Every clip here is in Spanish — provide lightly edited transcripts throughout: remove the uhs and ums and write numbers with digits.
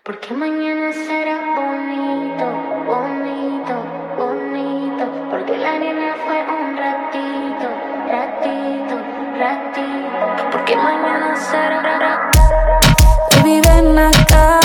Porque mañana será bonito, bonito, bonito. Porque la niña fue un ratito, ratito, ratito. Porque mañana será. Baby, ven acá,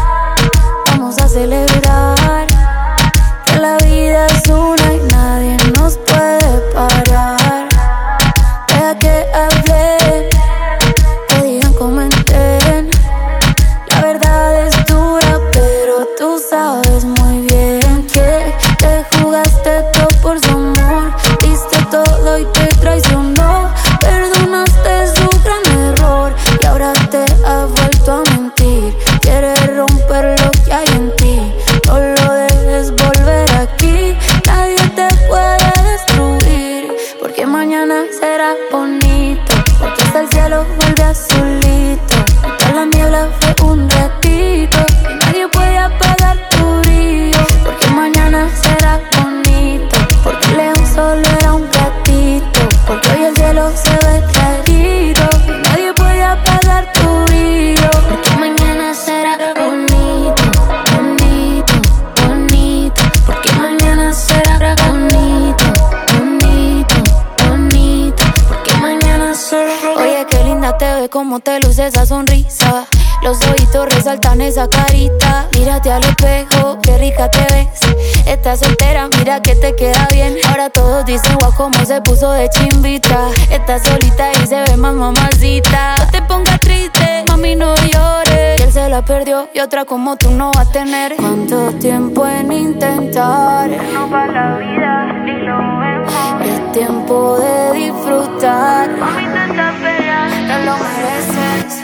vamos a celebrar que la vida es una y nadie nos puede parar. Deja que hablen, que digan, comenten. La verdad es dura, pero tú sabes muy bien que te jugaste todo por su amor. Diste todo y te traicionó. Perdonaste su gran error y ahora te ha vuelto a mentir. Quieres romper lo que hay en ti, no lo dejes volver aquí. Nadie te puede destruir, porque mañana será bonito, porque hasta el cielo vuelve azulito. Toda la niebla fue un ratito y nadie puede apagar tu brillo. Porque mañana será bonito, porque el león solo era un gatito. Porque hoy el cielo se ve clarito y nadie puede apagar tu brillo. Porque mañana será bonito, bonito, bonito. Porque mañana será bonito, bonito, bonito. Porque mañana será. Oye, qué linda te ve, como te luce esa sonrisa. Los ojitos resaltan esa carita. Mírate al espejo, qué rica te ves. Estás soltera, mira que te queda bien. Ahora todos dicen, guau, cómo se puso de chimbita. Estás solita y se ve más mamacita. No te pongas triste, mami, no llores, que él se la perdió y otra como tú no va a tener. ¿Cuánto tiempo en intentar? No va la vida, ni lo vemos. Es tiempo de disfrutar. Mami, tanta pena, No lo mereces,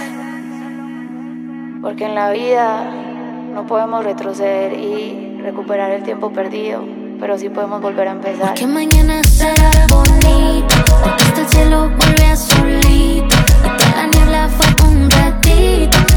porque en la vida no podemos retroceder y recuperar el tiempo perdido, pero sí podemos volver a empezar. porque mañana será bonito, porque hasta el cielo vuelve azulito. Y toda la niebla fue un ratito